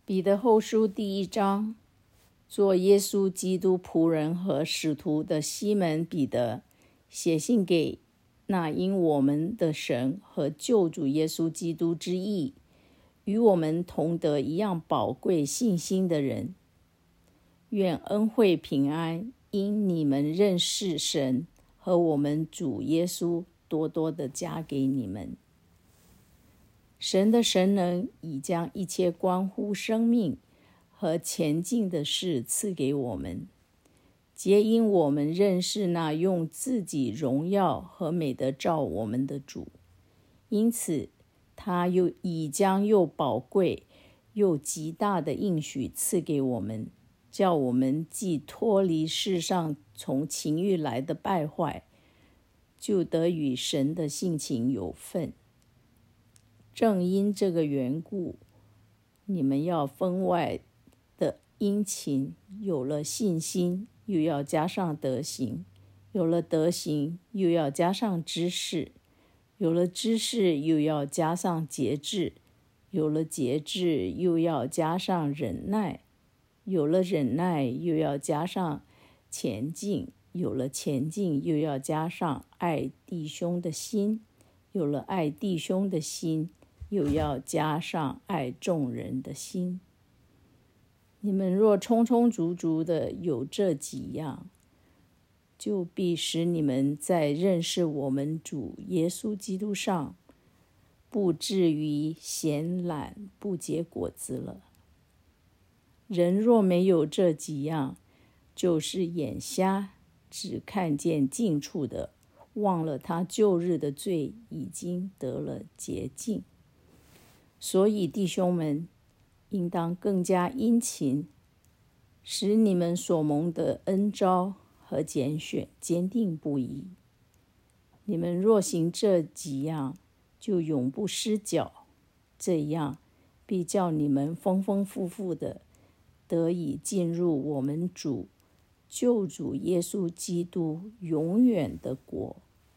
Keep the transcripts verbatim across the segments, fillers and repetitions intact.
彼得后书第一章，做耶稣基督仆人和使徒的西门彼得，写信给那因我们的神和救主耶稣基督之义，与我们同得一样宝贵信心的人，愿恩惠平安因你们认识神和我们主耶稣多多的加给你们。神的神能已将一切关乎生命和前进的事赐给我们，皆因我们认识那用自己荣耀和美德照我们的主。因此他又已将又宝贵又极大的应许赐给我们，叫我们既脱离世上从情欲来的败坏，就得与神的性情有份。正因这个缘故，你们要分外的殷勤，有了信心，又要加上德行；有了德行，又要加上知识；有了知识，又要加上节制；有了节制，又要加上忍耐；有了忍耐，又要加上前进；有了前进，又要加上爱弟兄的心；有了爱弟兄的心，又要加上爱众人的心。你们若充充足足的有这几样，就必使你们在认识我们主耶稣基督上，不至于闲懒不结果子了。人若没有这几样，就是眼瞎，只看见近处的，忘了他旧日的罪已经得了洁净。所以弟兄们，应当更加殷勤，使你们所蒙的恩召和拣选坚定不移。你们若行这几样，就永不失脚，这样必叫你们丰丰富富的得以进入我们主救主耶稣基督永远的国。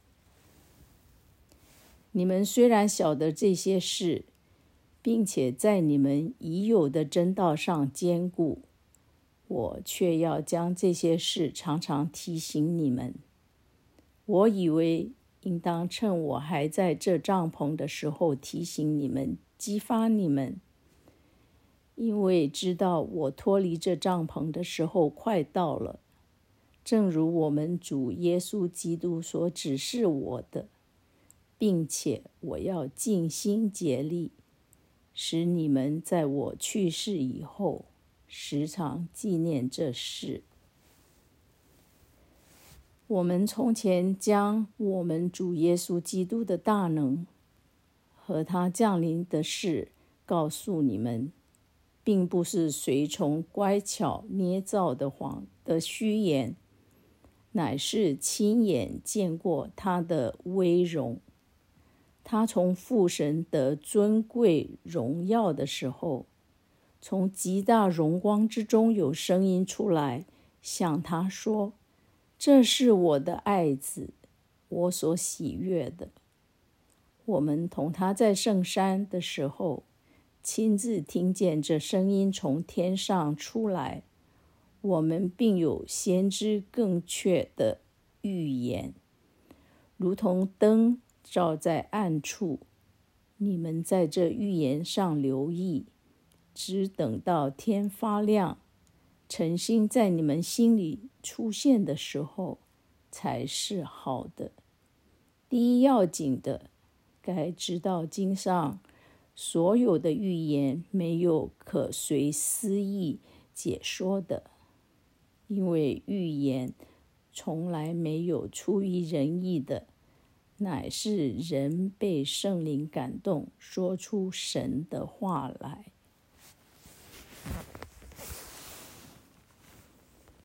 你们虽然晓得这些事，并且在你们已有的真道上坚固，我却要将这些事常常提醒你们。我以为应当趁我还在这帐篷的时候提醒你们，激发你们，因为知道我脱离这帐篷的时候快到了，正如我们主耶稣基督所指示我的，并且我要尽心竭力，使你们在我去世以后时常纪念这事。我们从前将我们主耶稣基督的大能和他降临的事告诉你们，并不是随从乖巧捏造的谎的虚言，乃是亲眼见过他的威荣。他从父神得尊贵荣耀的时候，从极大荣光之中有声音出来，向他说：这是我的爱子，我所喜悦的。我们同他在圣山的时候，亲自听见这声音从天上出来，我们并有先知更确的预言，如同灯照在暗处。你们在这预言上留意，只等到天发亮，诚心在你们心里出现的时候，才是好的。第一要紧的，该知道经上所有的预言没有可随私意解说的，因为预言从来没有出于人意的，乃是人被圣灵感动，说出神的话来。